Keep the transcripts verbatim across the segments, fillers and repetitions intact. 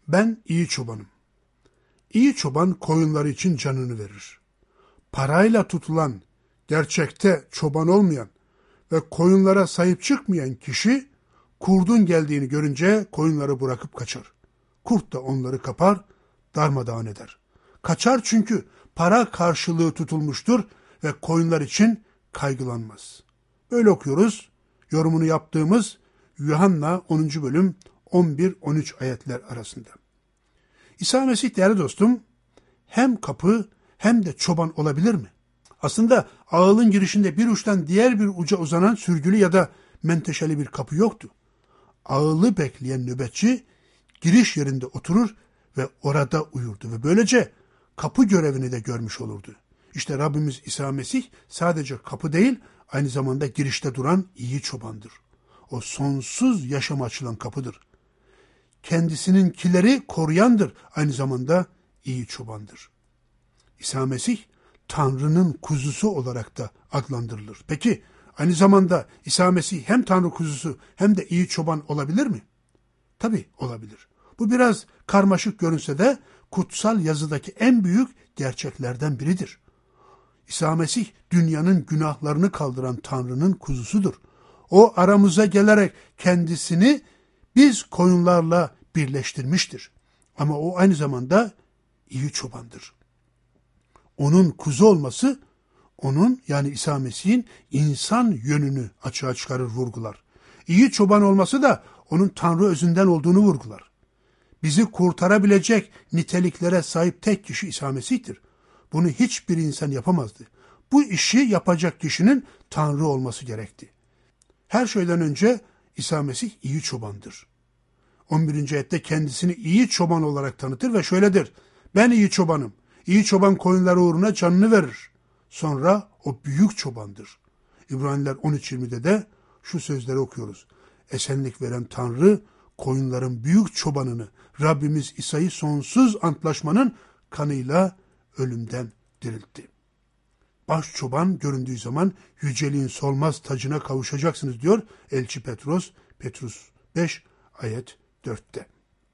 Ben iyi çobanım. İyi çoban koyunları için canını verir. Parayla tutulan, gerçekte çoban olmayan ve koyunlara sahip çıkmayan kişi kurdun geldiğini görünce koyunları bırakıp kaçar. Kurt da onları kapar, darmadağın eder. Kaçar çünkü para karşılığı tutulmuştur ve koyunlar için kaygılanmaz. Böyle okuyoruz. Yorumunu yaptığımız Yuhanna onuncu bölüm on bir on üç ayetler arasında. İsa Mesih değerli dostum hem kapı hem de çoban olabilir mi? Aslında ağılın girişinde bir uçtan diğer bir uca uzanan sürgülü ya da menteşeli bir kapı yoktu. Ağılı bekleyen nöbetçi giriş yerinde oturur ve orada uyurdu ve böylece kapı görevini de görmüş olurdu. İşte Rabbimiz İsa Mesih sadece kapı değil, aynı zamanda girişte duran iyi çobandır. O sonsuz yaşama açılan kapıdır. Kendisininkileri koruyandır, aynı zamanda iyi çobandır. İsa Mesih Tanrı'nın kuzusu olarak da adlandırılır. Peki aynı zamanda İsa Mesih hem Tanrı kuzusu hem de iyi çoban olabilir mi? Tabii olabilir. Bu biraz karmaşık görünse de kutsal yazıdaki en büyük gerçeklerden biridir. İsa Mesih dünyanın günahlarını kaldıran Tanrı'nın kuzusudur. O aramıza gelerek kendisini biz koyunlarla birleştirmiştir. Ama o aynı zamanda iyi çobandır. Onun kuzu olması, onun yani İsa Mesih'in insan yönünü açığa çıkarır, vurgular. İyi çoban olması da onun Tanrı özünden olduğunu vurgular. Bizi kurtarabilecek niteliklere sahip tek kişi İsa Mesih'tir. Bunu hiçbir insan yapamazdı. Bu işi yapacak kişinin Tanrı olması gerekti. Her şeyden önce İsa Mesih iyi çobandır. on birinci ayette kendisini iyi çoban olarak tanıtır ve şöyledir. Ben iyi çobanım. İyi çoban koyunları uğruna canını verir. Sonra o büyük çobandır. İbraniler on üç yirmide de şu sözleri okuyoruz. Esenlik veren Tanrı koyunların büyük çobanını Rabbimiz İsa'yı sonsuz antlaşmanın kanıyla ölümden diriltti. Baş çoban göründüğü zaman yüceliğin solmaz tacına kavuşacaksınız diyor Elçi Petros, Petrus beş ayet dörtte.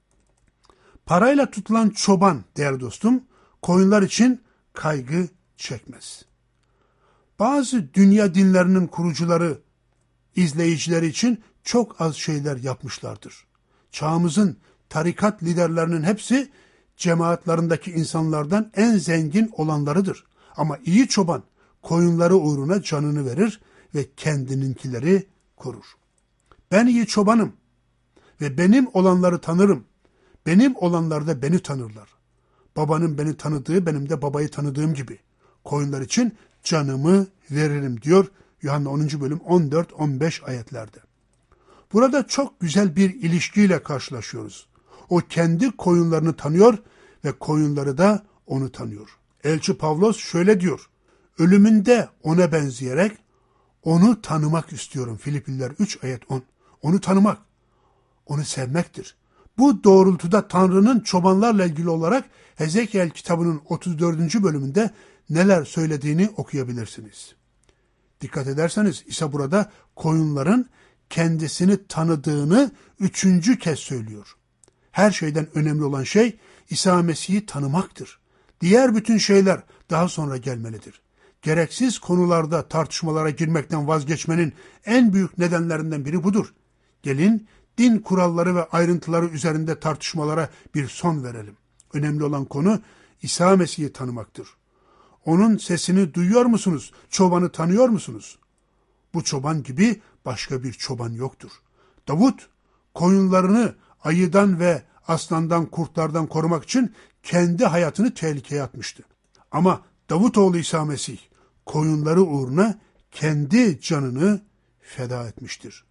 Parayla tutulan çoban değerli dostum koyunlar için kaygı çekmez. Bazı dünya dinlerinin kurucuları, izleyicileri için çok az şeyler yapmışlardır. Çağımızın tarikat liderlerinin hepsi cemaatlarındaki insanlardan en zengin olanlarıdır. Ama iyi çoban koyunları uğruna canını verir ve kendininkileri korur. Ben iyi çobanım ve benim olanları tanırım. Benim olanlar da beni tanırlar. Babanın beni tanıdığı benim de babayı tanıdığım gibi. Koyunlar için canımı veririm diyor Yuhanna onuncu bölüm on dört on beş ayetlerde. Burada çok güzel bir ilişkiyle karşılaşıyoruz. O kendi koyunlarını tanıyor ve koyunları da onu tanıyor. Elçi Pavlos şöyle diyor. Ölümünde ona benzeyerek onu tanımak istiyorum. Filipliler üç ayet on. Onu tanımak, onu sevmektir. Bu doğrultuda Tanrı'nın çobanlarla ilgili olarak Hezekiel kitabının otuz dördüncü bölümünde neler söylediğini okuyabilirsiniz. Dikkat ederseniz İsa burada koyunların kendisini tanıdığını üçüncü kez söylüyor. Her şeyden önemli olan şey İsa Mesih'i tanımaktır. Diğer bütün şeyler daha sonra gelmelidir. Gereksiz konularda tartışmalara girmekten vazgeçmenin en büyük nedenlerinden biri budur. Gelin din kuralları ve ayrıntıları üzerinde tartışmalara bir son verelim. Önemli olan konu İsa Mesih'i tanımaktır. Onun sesini duyuyor musunuz? Çobanı tanıyor musunuz? Bu çoban gibi başka bir çoban yoktur. Davut koyunlarını ayıdan ve aslandan, kurtlardan korumak için kendi hayatını tehlikeye atmıştı. Ama Davutoğlu İsa Mesih koyunları uğruna kendi canını feda etmiştir.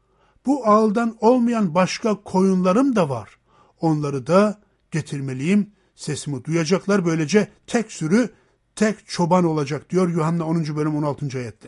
Bu ağıldan olmayan başka koyunlarım da var. Onları da getirmeliyim. Sesimi duyacaklar. Böylece tek sürü, tek çoban olacak diyor Yuhanna onuncu bölüm on altıncı ayette.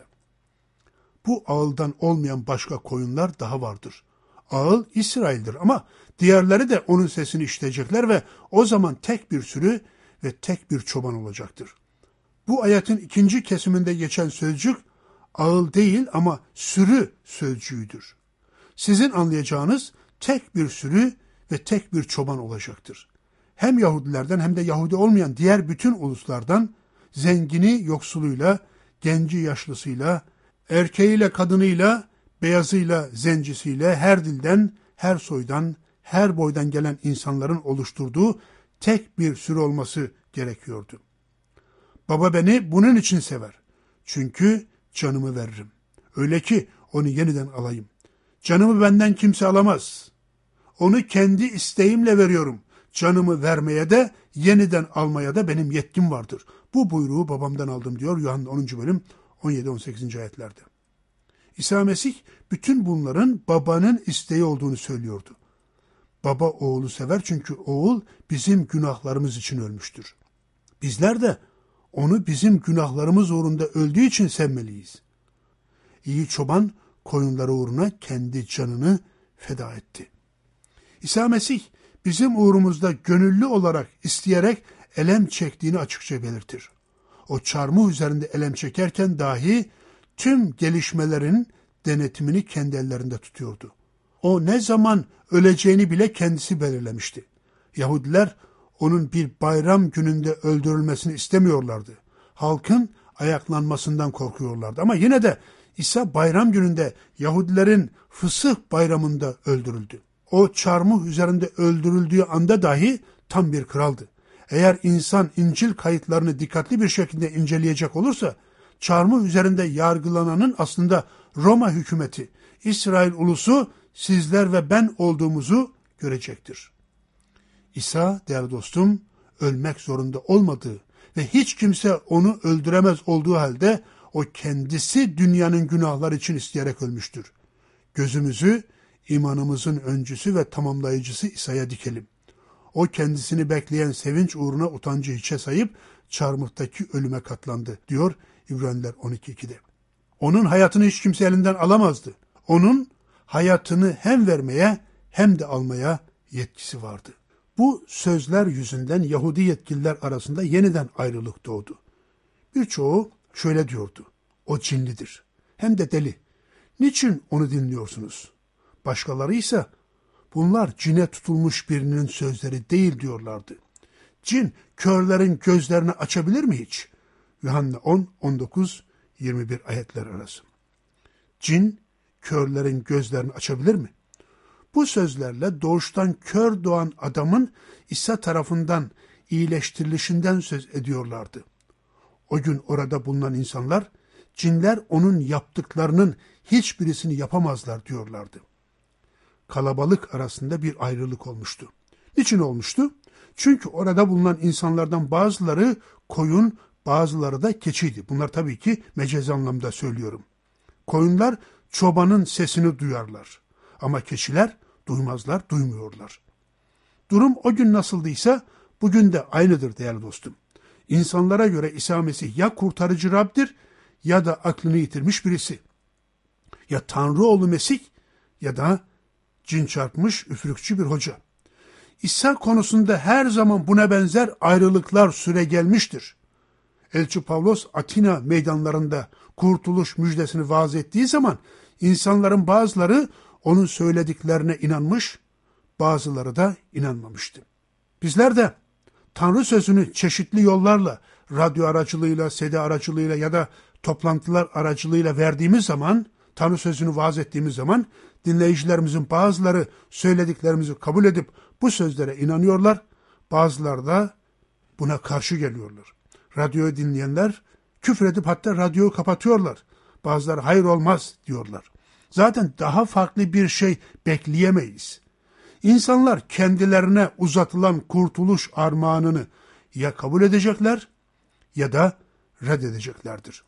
Bu ağıldan olmayan başka koyunlar daha vardır. Ağıl İsrail'dir ama diğerleri de onun sesini işitecekler ve o zaman tek bir sürü ve tek bir çoban olacaktır. Bu ayetin ikinci kesiminde geçen sözcük ağıl değil ama sürü sözcüğüdür. Sizin anlayacağınız tek bir sürü ve tek bir çoban olacaktır. Hem Yahudilerden hem de Yahudi olmayan diğer bütün uluslardan zengini yoksuluyla, genci yaşlısıyla, erkeğiyle kadınıyla, beyazıyla zencisiyle her dilden, her soydan, her boydan gelen insanların oluşturduğu tek bir sürü olması gerekiyordu. Baba beni bunun için sever. Çünkü canımı veririm. Öyle ki onu yeniden alayım. Canımı benden kimse alamaz. Onu kendi isteğimle veriyorum. Canımı vermeye de yeniden almaya da benim yetkim vardır. Bu buyruğu babamdan aldım diyor Yuhanna onuncu bölüm on yedi on sekizinci ayetlerde. İsa Mesih bütün bunların babanın isteği olduğunu söylüyordu. Baba oğlu sever çünkü oğul bizim günahlarımız için ölmüştür. Bizler de onu bizim günahlarımız uğrunda öldüğü için sevmeliyiz. İyi çoban koyunları uğruna kendi canını feda etti. İsa Mesih bizim uğrumuzda gönüllü olarak, isteyerek elem çektiğini açıkça belirtir. O çarmıh üzerinde elem çekerken dahi tüm gelişmelerin denetimini kendi ellerinde tutuyordu. O ne zaman öleceğini bile kendisi belirlemişti. Yahudiler onun bir bayram gününde öldürülmesini istemiyorlardı. Halkın ayaklanmasından korkuyorlardı. Ama yine de İsa bayram gününde Yahudilerin Fısıh bayramında öldürüldü. O çarmıh üzerinde öldürüldüğü anda dahi tam bir kraldı. Eğer insan İncil kayıtlarını dikkatli bir şekilde inceleyecek olursa, çarmıh üzerinde yargılananın aslında Roma hükümeti, İsrail ulusu, sizler ve ben olduğumuzu görecektir. İsa, değerli dostum, ölmek zorunda olmadığı ve hiç kimse onu öldüremez olduğu halde o kendisi dünyanın günahları için isteyerek ölmüştür. Gözümüzü imanımızın öncüsü ve tamamlayıcısı İsa'ya dikelim. O kendisini bekleyen sevinç uğruna utancı hiçe sayıp çarmıhtaki ölüme katlandı diyor İbraniler on iki ikide. Onun hayatını hiç kimse elinden alamazdı. Onun hayatını hem vermeye hem de almaya yetkisi vardı. Bu sözler yüzünden Yahudi yetkililer arasında yeniden ayrılık doğdu. Birçoğu şöyle diyordu: o cinlidir, hem de deli. Niçin onu dinliyorsunuz? Başkaları ise bunlar cine tutulmuş birinin sözleri değil diyorlardı. Cin körlerin gözlerini açabilir mi hiç? Yuhanna on on dokuz yirmi bir ayetler arası. Cin körlerin gözlerini açabilir mi? Bu sözlerle doğuştan kör doğan adamın İsa tarafından iyileştirilişinden söz ediyorlardı. O gün orada bulunan insanlar, cinler onun yaptıklarının hiçbirisini yapamazlar diyorlardı. Kalabalık arasında bir ayrılık olmuştu. Niçin olmuştu? Çünkü orada bulunan insanlardan bazıları koyun, bazıları da keçiydi. Bunlar tabii ki mecaz anlamda söylüyorum. Koyunlar çobanın sesini duyarlar. Ama keçiler duymazlar, duymuyorlar. Durum o gün nasıldıysa bugün de aynıdır değerli dostum. İnsanlara göre İsa Mesih ya kurtarıcı Rab'dir ya da aklını yitirmiş birisi. Ya Tanrı oğlu Mesih ya da cin çarpmış üfürükçü bir hoca. İsa konusunda her zaman buna benzer ayrılıklar süre gelmiştir. Elçi Pavlos Atina meydanlarında kurtuluş müjdesini vaaz ettiği zaman insanların bazıları onun söylediklerine inanmış, bazıları da inanmamıştı. Bizler de Tanrı sözünü çeşitli yollarla, radyo aracılığıyla, C D aracılığıyla ya da toplantılar aracılığıyla verdiğimiz zaman, Tanrı sözünü vaaz ettiğimiz zaman dinleyicilerimizin bazıları söylediklerimizi kabul edip bu sözlere inanıyorlar, bazıları da buna karşı geliyorlar. Radyoyu dinleyenler küfredip hatta radyoyu kapatıyorlar. Bazıları hayır olmaz diyorlar. Zaten daha farklı bir şey bekleyemeyiz. İnsanlar kendilerine uzatılan kurtuluş armağanını ya kabul edecekler ya da reddedeceklerdir.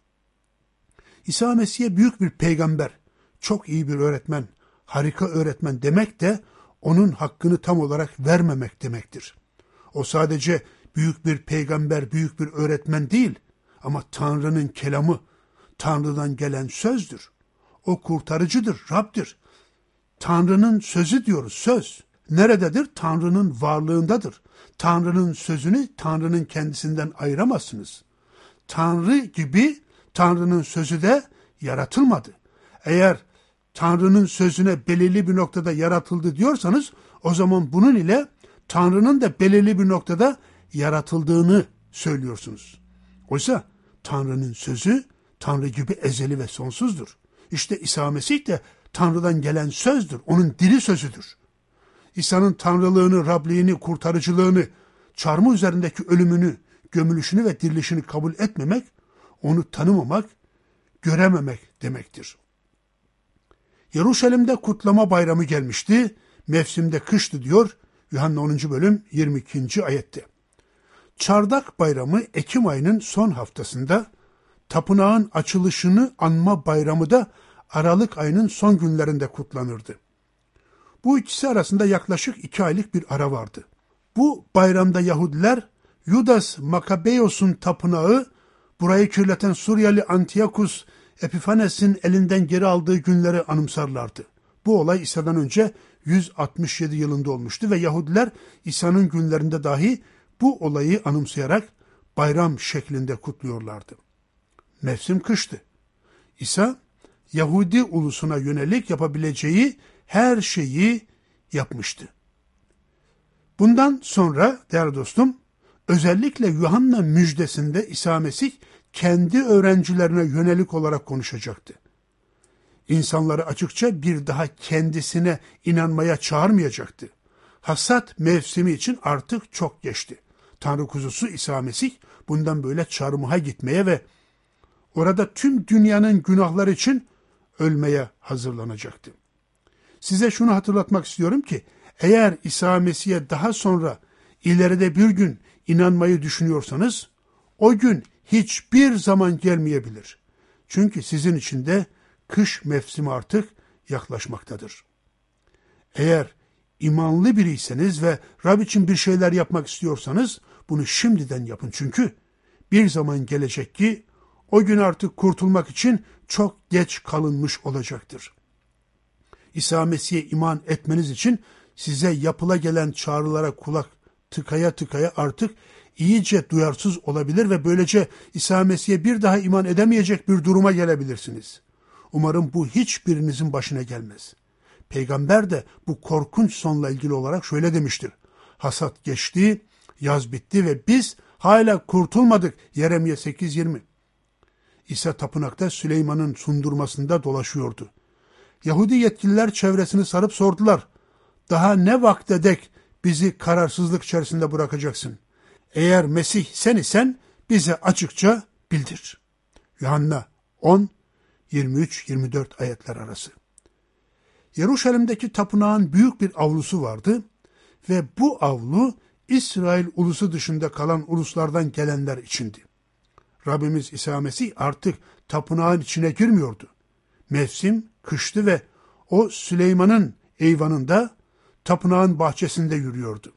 İsa Mesih'e büyük bir peygamber, çok iyi bir öğretmen, harika öğretmen demek de onun hakkını tam olarak vermemek demektir. O sadece büyük bir peygamber, büyük bir öğretmen değil ama Tanrı'nın kelamı, Tanrı'dan gelen sözdür. O kurtarıcıdır, Rab'dir. Tanrı'nın sözü diyoruz, söz. Nerededir? Tanrı'nın varlığındadır. Tanrı'nın sözünü Tanrı'nın kendisinden ayıramazsınız. Tanrı gibi Tanrı'nın sözü de yaratılmadı. Eğer Tanrı'nın sözüne belirli bir noktada yaratıldı diyorsanız o zaman bunun ile Tanrı'nın da belirli bir noktada yaratıldığını söylüyorsunuz. Oysa Tanrı'nın sözü Tanrı gibi ezeli ve sonsuzdur. İşte İsa Mesih de Tanrı'dan gelen sözdür. Onun diri sözüdür. İsa'nın tanrılığını, Rabliğini, kurtarıcılığını, çarmıh üzerindeki ölümünü, gömülüşünü ve dirilişini kabul etmemek, onu tanımamak, görememek demektir. Yeruşalim'de kutlama bayramı gelmişti. Mevsimde kıştı diyor Yuhanna onuncu bölüm yirmi ikinci ayette. Çardak bayramı Ekim ayının son haftasında, tapınağın açılışını anma bayramı da Aralık ayının son günlerinde kutlanırdı. Bu ikisi arasında yaklaşık iki aylık bir ara vardı. Bu bayramda Yahudiler Yudas Makabeyos'un tapınağı, burayı kirleten Suriyeli Antiochus Epifanes'in elinden geri aldığı günleri anımsarlardı. Bu olay İsa'dan önce yüz altmış yedi yılında olmuştu ve Yahudiler İsa'nın günlerinde dahi bu olayı anımsayarak bayram şeklinde kutluyorlardı. Mevsim kıştı. İsa, Yahudi ulusuna yönelik yapabileceği her şeyi yapmıştı. Bundan sonra değerli dostum, özellikle Yuhanna müjdesinde İsa Mesih kendi öğrencilerine yönelik olarak konuşacaktı. İnsanları açıkça bir daha kendisine inanmaya çağırmayacaktı. Hasat mevsimi için artık çok geçti. Tanrı kuzusu İsa Mesih bundan böyle çarmıha gitmeye ve orada tüm dünyanın günahları için ölmeye hazırlanacaktı. Size şunu hatırlatmak istiyorum ki, eğer İsa Mesih'e daha sonra ileride bir gün inanmayı düşünüyorsanız, o gün hiçbir zaman gelmeyebilir. Çünkü sizin için de kış mevsimi artık yaklaşmaktadır. Eğer imanlı biriyseniz ve Rab için bir şeyler yapmak istiyorsanız, bunu şimdiden yapın. Çünkü bir zaman gelecek ki, o gün artık kurtulmak için çok geç kalınmış olacaktır. İsa Mesih'e iman etmeniz için size yapıla gelen çağrılara kulak tıkaya tıkaya artık iyice duyarsız olabilir ve böylece İsa Mesih'e bir daha iman edemeyecek bir duruma gelebilirsiniz. Umarım bu hiçbirinizin başına gelmez. Peygamber de bu korkunç sonla ilgili olarak şöyle demiştir. Hasat geçti, yaz bitti ve biz hala kurtulmadık. Yeremye sekiz yirmi. İsa tapınakta Süleyman'ın sundurmasında dolaşıyordu. Yahudi yetkililer çevresini sarıp sordular. Daha ne vakte dek bizi kararsızlık içerisinde bırakacaksın? Eğer Mesih sen isen bize açıkça bildir. Yuhanna on yirmi üç yirmi dört ayetler arası. Yeruşalim'deki tapınağın büyük bir avlusu vardı ve bu avlu İsrail ulusu dışında kalan uluslardan gelenler içindi. Rabbimiz İsa Mesih artık tapınağın içine girmiyordu. Mevsim kıştı ve o Süleyman'ın eyvanında, tapınağın bahçesinde yürüyordu.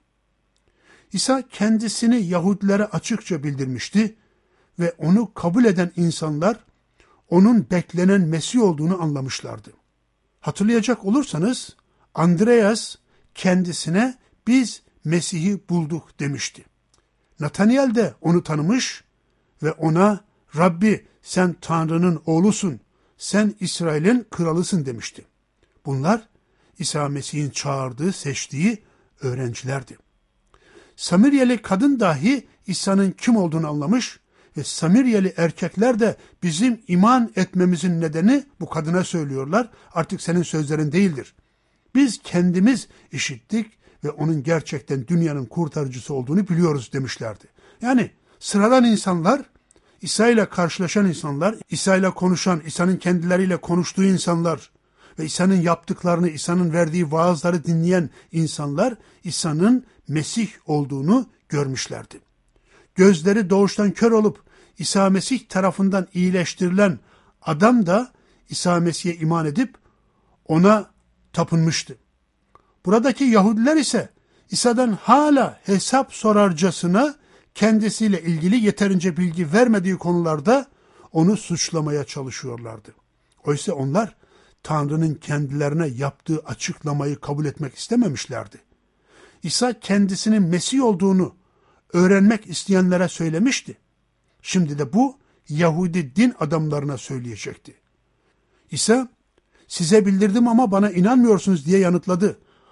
İsa kendisini Yahudilere açıkça bildirmişti ve onu kabul eden insanlar onun beklenen Mesih olduğunu anlamışlardı. Hatırlayacak olursanız Andreas kendisine biz Mesih'i bulduk demişti. Natanael de onu tanımış ve ona Rabbi sen Tanrı'nın oğlusun, sen İsrail'in kralısın demişti. Bunlar İsa Mesih'in çağırdığı, seçtiği öğrencilerdi. Samiryeli kadın dahi İsa'nın kim olduğunu anlamış ve Samiryeli erkekler de bizim iman etmemizin nedeni bu kadına söylüyorlar. Artık senin sözlerin değildir. Biz kendimiz işittik ve onun gerçekten dünyanın kurtarıcısı olduğunu biliyoruz demişlerdi. Yani sıradan insanlar, İsa ile karşılaşan insanlar, İsa ile konuşan, İsa'nın kendileriyle konuştuğu insanlar ve İsa'nın yaptıklarını, İsa'nın verdiği vaazları dinleyen insanlar İsa'nın Mesih olduğunu görmüşlerdi. Gözleri doğuştan kör olup İsa Mesih tarafından iyileştirilen adam da İsa Mesih'e iman edip ona tapınmıştı. Buradaki Yahudiler ise İsa'dan hala hesap sorarcasına kendisiyle ilgili yeterince bilgi vermediği konularda onu suçlamaya çalışıyorlardı. Oysa onlar Tanrı'nın kendilerine yaptığı açıklamayı kabul etmek istememişlerdi. İsa kendisinin Mesih olduğunu öğrenmek isteyenlere söylemişti. Şimdi de bu Yahudi din adamlarına söyleyecekti. İsa, size bildirdim ama bana inanmıyorsunuz diye yanıtladı.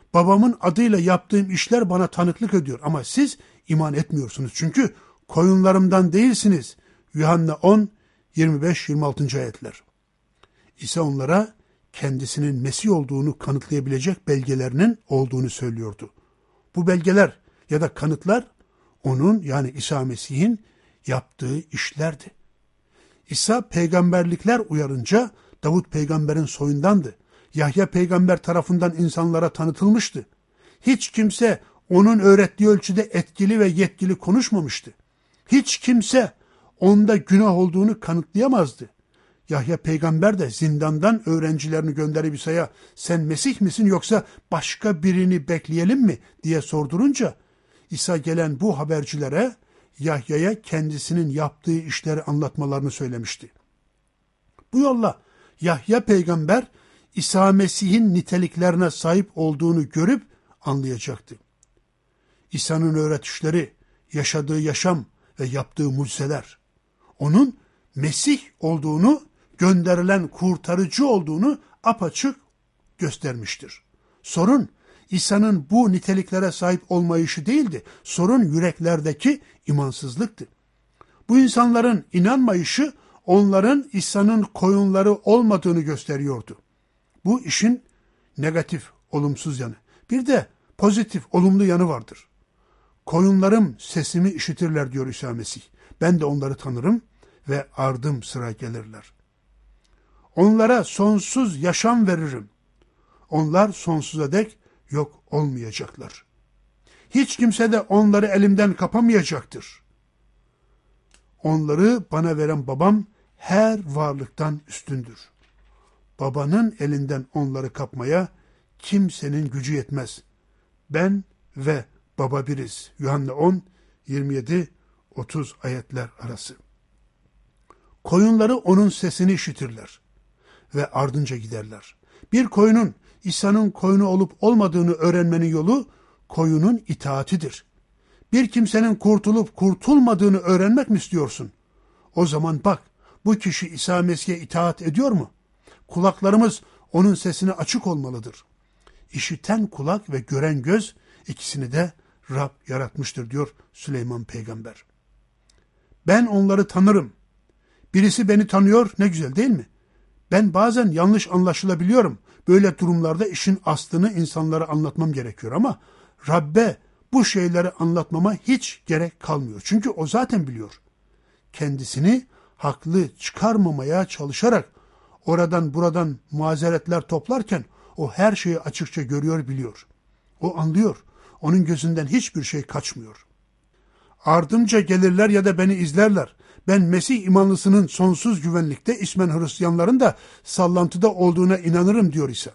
babamın adıyla yaptığım işler bana tanıklık ediyor ama siz iman etmiyorsunuz. Çünkü koyunlarımdan değilsiniz. Yuhanna on, yirmi beş yirmi altıncı ayetler. İsa onlara kendisinin Mesih olduğunu kanıtlayabilecek belgelerinin olduğunu söylüyordu. Bu belgeler ya da kanıtlar onun, yani İsa Mesih'in yaptığı işlerdi. İsa peygamberlikler uyarınca Davut peygamberin soyundandı. Yahya peygamber tarafından insanlara tanıtılmıştı. Hiç kimse onun öğrettiği ölçüde etkili ve yetkili konuşmamıştı. Hiç kimse onda günah olduğunu kanıtlayamazdı. Yahya peygamber de zindandan öğrencilerini gönderip İsa'ya sen Mesih misin yoksa başka birini bekleyelim mi diye sordurunca İsa gelen bu habercilere Yahya'ya kendisinin yaptığı işleri anlatmalarını söylemişti. Bu yolla Yahya peygamber İsa Mesih'in niteliklerine sahip olduğunu görüp anlayacaktı. İsa'nın öğretişleri, yaşadığı yaşam ve yaptığı mucizeler, onun Mesih olduğunu, gönderilen kurtarıcı olduğunu apaçık göstermiştir. Sorun, İsa'nın bu niteliklere sahip olmayışı değildi. Sorun yüreklerdeki imansızlıktı. Bu insanların inanmayışı, onların İsa'nın koyunları olmadığını gösteriyordu. Bu işin negatif, olumsuz yanı. Bir de pozitif, olumlu yanı vardır. Koyunlarım sesimi işitirler diyor İsa Mesih. Ben de onları tanırım ve ardım sıra gelirler. Onlara sonsuz yaşam veririm. Onlar sonsuza dek yok olmayacaklar. Hiç kimse de onları elimden kapamayacaktır. Onları bana veren babam her varlıktan üstündür. Babanın elinden onları kapmaya kimsenin gücü yetmez. Ben ve baba biriz. Yuhanna on, yirmi yedi otuz ayetler arası. Koyunları onun sesini işitirler ve ardınca giderler. Bir koyunun İsa'nın koyunu olup olmadığını öğrenmenin yolu koyunun itaatidir. Bir kimsenin kurtulup kurtulmadığını öğrenmek mi istiyorsun? O zaman bak, bu kişi İsa Mesih'e itaat ediyor mu? Kulaklarımız onun sesine açık olmalıdır. İşiten kulak ve gören göz, ikisini de Rab yaratmıştır diyor Süleyman peygamber. Ben onları tanırım. Birisi beni tanıyor, ne güzel değil mi? Ben bazen yanlış anlaşılabiliyorum. Böyle durumlarda işin aslını insanlara anlatmam gerekiyor ama Rabbe bu şeyleri anlatmama hiç gerek kalmıyor. Çünkü o zaten biliyor. Kendisini haklı çıkarmamaya çalışarak oradan buradan mazeretler toplarken o her şeyi açıkça görüyor, biliyor. O anlıyor. Onun gözünden hiçbir şey kaçmıyor. Ardımca gelirler ya da beni izlerler. Ben Mesih imanlısının sonsuz güvenlikte, ismen Hristiyanların da sallantıda olduğuna inanırım diyor İsa.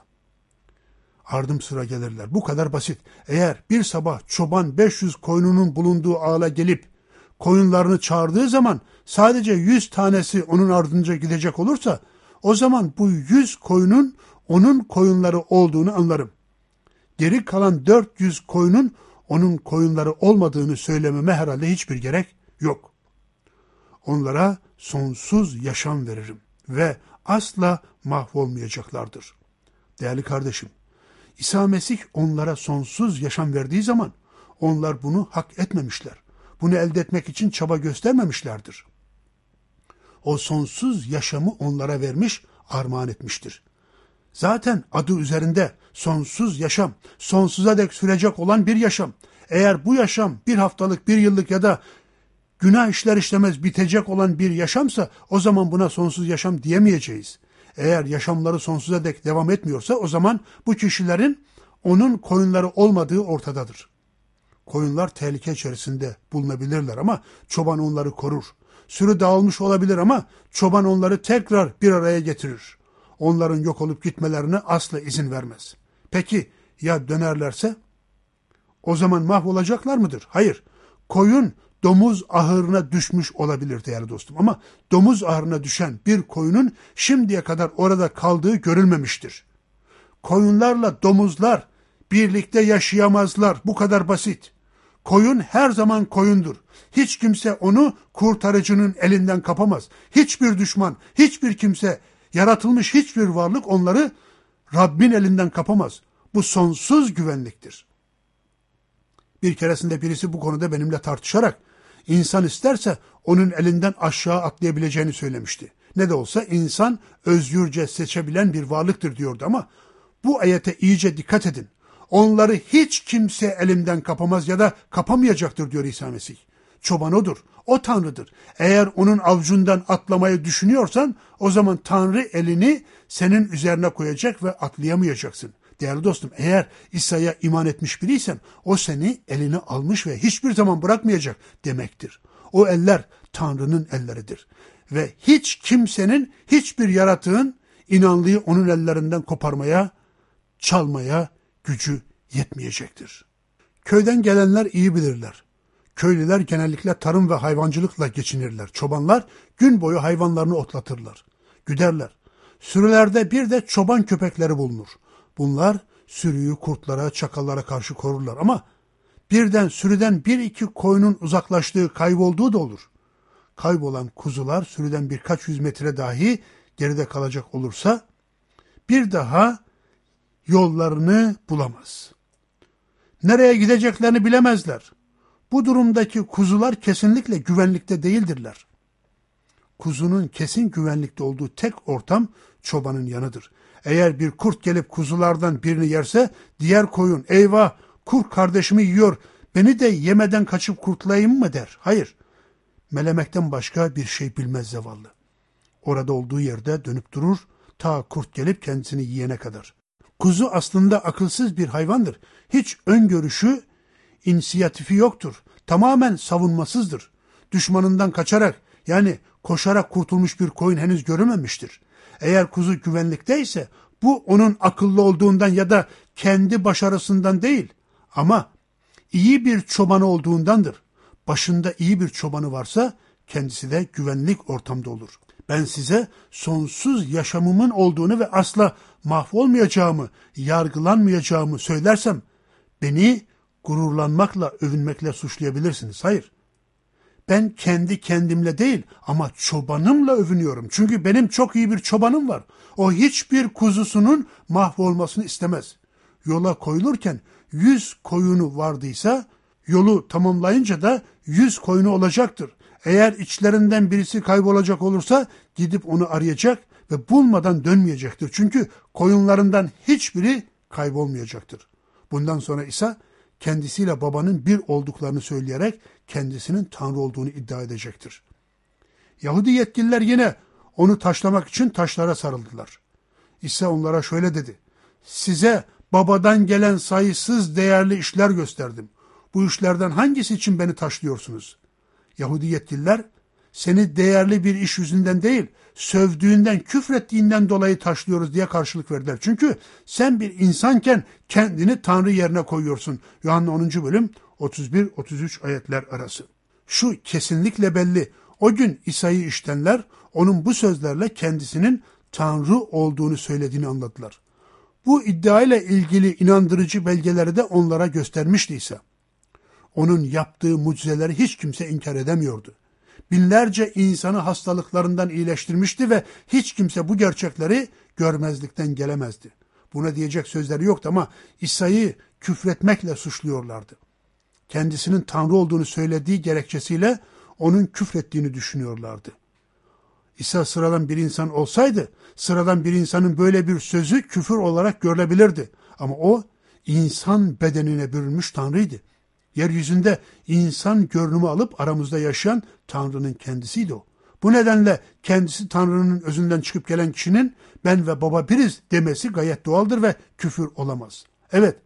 Ardım sıra gelirler. Bu kadar basit. Eğer bir sabah çoban beş yüz koyununun bulunduğu ağla gelip koyunlarını çağırdığı zaman sadece yüz tanesi onun ardınca gidecek olursa o zaman bu yüz koyunun onun koyunları olduğunu anlarım. Geri kalan dört yüz koyunun onun koyunları olmadığını söylememe herhalde hiçbir gerek yok. Onlara sonsuz yaşam veririm ve asla mahvolmayacaklardır. Değerli kardeşim, İsa Mesih onlara sonsuz yaşam verdiği zaman onlar bunu hak etmemişler. Bunu elde etmek için çaba göstermemişlerdir. O sonsuz yaşamı onlara vermiş, armağan etmiştir. Zaten adı üzerinde sonsuz yaşam, sonsuza dek sürecek olan bir yaşam. Eğer bu yaşam bir haftalık, bir yıllık ya da günah işler işlemez bitecek olan bir yaşamsa o zaman buna sonsuz yaşam diyemeyeceğiz. Eğer yaşamları sonsuza dek devam etmiyorsa o zaman bu kişilerin onun koyunları olmadığı ortadadır. Koyunlar tehlike içerisinde bulunabilirler ama çoban onları korur. Sürü dağılmış olabilir ama çoban onları tekrar bir araya getirir. Onların yok olup gitmelerine asla izin vermez. Peki ya dönerlerse? O zaman mahvolacaklar mıdır? Hayır. Koyun domuz ahırına düşmüş olabilir değerli dostum ama domuz ahırına düşen bir koyunun şimdiye kadar orada kaldığı görülmemiştir. Koyunlarla domuzlar birlikte yaşayamazlar. Bu kadar basit. Koyun her zaman koyundur. Hiç kimse onu kurtarıcının elinden kapamaz. Hiçbir düşman, hiçbir kimse, yaratılmış hiçbir varlık onları Rabbin elinden kapamaz. Bu sonsuz güvenliktir. Bir keresinde birisi bu konuda benimle tartışarak insan isterse onun elinden aşağı atlayabileceğini söylemişti. Ne de olsa insan özgürce seçebilen bir varlıktır diyordu ama bu ayete iyice dikkat edin. Onları hiç kimse elimden kapamaz ya da kapamayacaktır diyor İsa Mesih. Çoban odur, o Tanrı'dır. Eğer onun avucundan atlamayı düşünüyorsan o zaman Tanrı elini senin üzerine koyacak ve atlayamayacaksın. Değerli dostum, eğer İsa'ya iman etmiş biriysen o seni eline almış ve hiçbir zaman bırakmayacak demektir. O eller Tanrı'nın elleridir. Ve hiç kimsenin, hiçbir yaratığın inanlıyı onun ellerinden koparmaya, çalmaya gücü yetmeyecektir. Köyden gelenler iyi bilirler. Köylüler genellikle tarım ve hayvancılıkla geçinirler. Çobanlar gün boyu hayvanlarını otlatırlar, güderler. Sürülerde bir de çoban köpekleri bulunur. Bunlar sürüyü kurtlara, çakallara karşı korurlar ama birden sürüden bir iki koyunun uzaklaştığı, kaybolduğu da olur. Kaybolan kuzular sürüden birkaç yüz metre dahi geride kalacak olursa bir daha yollarını bulamaz. Nereye gideceklerini bilemezler. Bu durumdaki kuzular kesinlikle güvenlikte değildirler. Kuzunun kesin güvenlikte olduğu tek ortam çobanın yanıdır. Eğer bir kurt gelip kuzulardan birini yerse diğer koyun eyvah kurt kardeşimi yiyor beni de yemeden kaçıp kurtulayım mı der. Hayır. Melemekten başka bir şey bilmez zavallı. Orada olduğu yerde dönüp durur ta kurt gelip kendisini yiyene kadar. Kuzu aslında akılsız bir hayvandır. Hiç öngörüşü, inisiyatifi yoktur. Tamamen savunmasızdır. Düşmanından kaçarak yani koşarak kurtulmuş bir koyun henüz görülmemiştir. Eğer kuzu güvenlikteyse bu onun akıllı olduğundan ya da kendi başarısından değil ama iyi bir çobanı olduğundandır. Başında iyi bir çobanı varsa kendisi de güvenlik ortamda olur. Ben size sonsuz yaşamımın olduğunu ve asla mahvolmayacağımı, yargılanmayacağımı söylersem beni gururlanmakla, övünmekle suçlayabilirsiniz. Hayır. Ben kendi kendimle değil ama çobanımla övünüyorum. Çünkü benim çok iyi bir çobanım var. O hiçbir kuzusunun mahvolmasını istemez. Yola koyulurken yüz koyunu vardıysa yolu tamamlayınca da yüz koyunu olacaktır. Eğer içlerinden birisi kaybolacak olursa gidip onu arayacak ve bulmadan dönmeyecektir. Çünkü koyunlarından hiçbiri kaybolmayacaktır. Bundan sonra İsa kendisiyle babanın bir olduklarını söyleyerek kendisinin Tanrı olduğunu iddia edecektir. Yahudi yetkililer yine onu taşlamak için taşlara sarıldılar. İsa onlara şöyle dedi. Size babadan gelen sayısız değerli işler gösterdim. Bu işlerden hangisi için beni taşlıyorsunuz? Yahudi yetkililer seni değerli bir iş yüzünden değil, sövdüğünden, küfrettiğinden dolayı taşlıyoruz diye karşılık verdiler. Çünkü sen bir insanken kendini Tanrı yerine koyuyorsun. Yuhanna onuncu bölüm otuz bir otuz üç ayetler arası. Şu kesinlikle belli. O gün İsa'yı iştenler onun bu sözlerle kendisinin Tanrı olduğunu söylediğini anladılar. Bu iddiayla ilgili inandırıcı belgeleri de onlara göstermişti İsa. Onun yaptığı mucizeleri hiç kimse inkar edemiyordu. Binlerce insanı hastalıklarından iyileştirmişti ve hiç kimse bu gerçekleri görmezlikten gelemezdi. Buna diyecek sözleri yoktu ama İsa'yı küfretmekle suçluyorlardı. Kendisinin Tanrı olduğunu söylediği gerekçesiyle onun küfrettiğini düşünüyorlardı. İsa sıradan bir insan olsaydı, sıradan bir insanın böyle bir sözü küfür olarak görülebilirdi. Ama o insan bedenine bürünmüş Tanrı'ydı. Yeryüzünde insan görünümü alıp aramızda yaşayan Tanrı'nın kendisiydi o. Bu nedenle kendisi Tanrı'nın özünden çıkıp gelen kişinin ben ve baba biriz demesi gayet doğaldır ve küfür olamaz. Evet,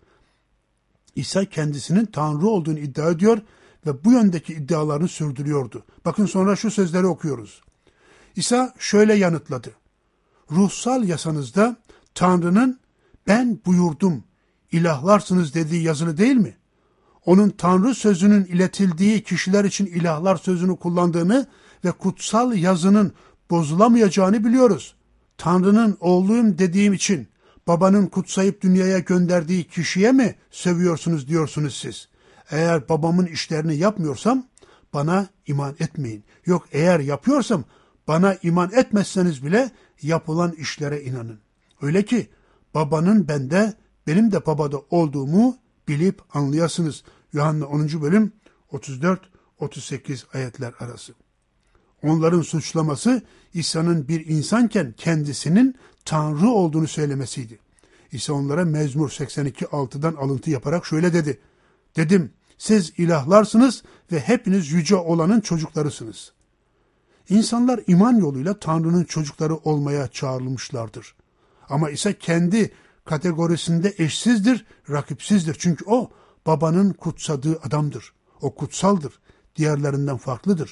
İsa kendisinin Tanrı olduğunu iddia ediyor ve bu yöndeki iddialarını sürdürüyordu. Bakın sonra şu sözleri okuyoruz. İsa şöyle yanıtladı. Ruhsal yasanızda Tanrı'nın ben buyurdum, ilahlarsınız dediği yazılı değil mi? Onun Tanrı sözünün iletildiği kişiler için ilahlar sözünü kullandığını ve kutsal yazının bozulamayacağını biliyoruz. Tanrı'nın oğluyum dediğim için babanın kutsayıp dünyaya gönderdiği kişiye mi sövüyorsunuz diyorsunuz siz? Eğer babamın işlerini yapmıyorsam bana iman etmeyin. Yok eğer yapıyorsam bana iman etmezseniz bile yapılan işlere inanın. Öyle ki babanın bende, benim de babada olduğumu bilip anlayasınız. Yuhanna onuncu bölüm otuz dört otuz sekiz ayetler arası. Onların suçlaması İsa'nın bir insanken kendisinin Tanrı olduğunu söylemesiydi. İsa onlara Mezmur seksen iki altıdan alıntı yaparak şöyle dedi. Dedim, siz ilahlarsınız ve hepiniz yüce olanın çocuklarısınız. İnsanlar iman yoluyla Tanrı'nın çocukları olmaya çağrılmışlardır. Ama İsa kendi kategorisinde eşsizdir, rakipsizdir. Çünkü o babanın kutsadığı adamdır. O kutsaldır, diğerlerinden farklıdır.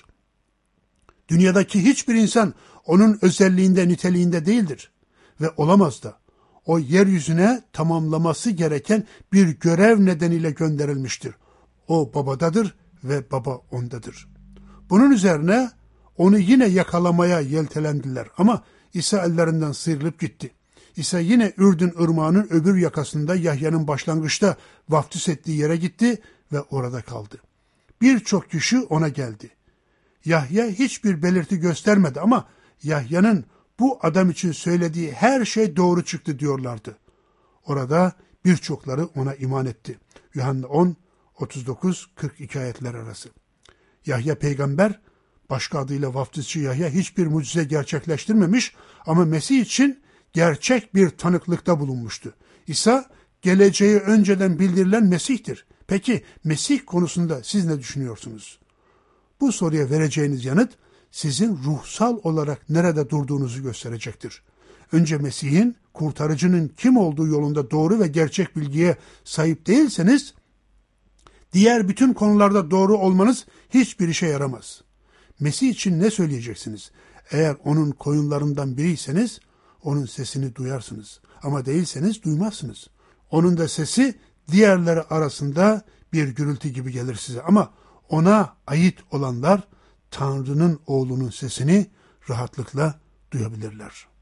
Dünyadaki hiçbir insan onun özelliğinde, niteliğinde değildir ve olamaz da. O yeryüzüne tamamlaması gereken bir görev nedeniyle gönderilmiştir. O babadadır ve baba ondadır. Bunun üzerine onu yine yakalamaya yeltelendiler ama İsa ellerinden sıyrılıp gitti. İsa yine Ürdün ırmağının öbür yakasında Yahya'nın başlangıçta vaftiz ettiği yere gitti ve orada kaldı. Birçok kişi ona geldi. Yahya hiçbir belirti göstermedi ama Yahya'nın bu adam için söylediği her şey doğru çıktı diyorlardı. Orada birçokları ona iman etti. Yuhanna on otuz dokuz kırk iki ayetler arası. Yahya peygamber, başka adıyla vaftizçi Yahya hiçbir mucize gerçekleştirmemiş ama Mesih için gerçek bir tanıklıkta bulunmuştu. İsa geleceği önceden bildirilen Mesih'tir. Peki Mesih konusunda siz ne düşünüyorsunuz? Bu soruya vereceğiniz yanıt sizin ruhsal olarak nerede durduğunuzu gösterecektir. Önce Mesih'in, kurtarıcının kim olduğu yolunda doğru ve gerçek bilgiye sahip değilseniz, diğer bütün konularda doğru olmanız hiçbir işe yaramaz. Mesih için ne söyleyeceksiniz? Eğer onun koyunlarından biriyseniz, onun sesini duyarsınız. Ama değilseniz duymazsınız. Onun da sesi diğerleri arasında bir gürültü gibi gelir size. Ama ona ait olanlar Tanrı'nın oğlunun sesini rahatlıkla duyabilirler.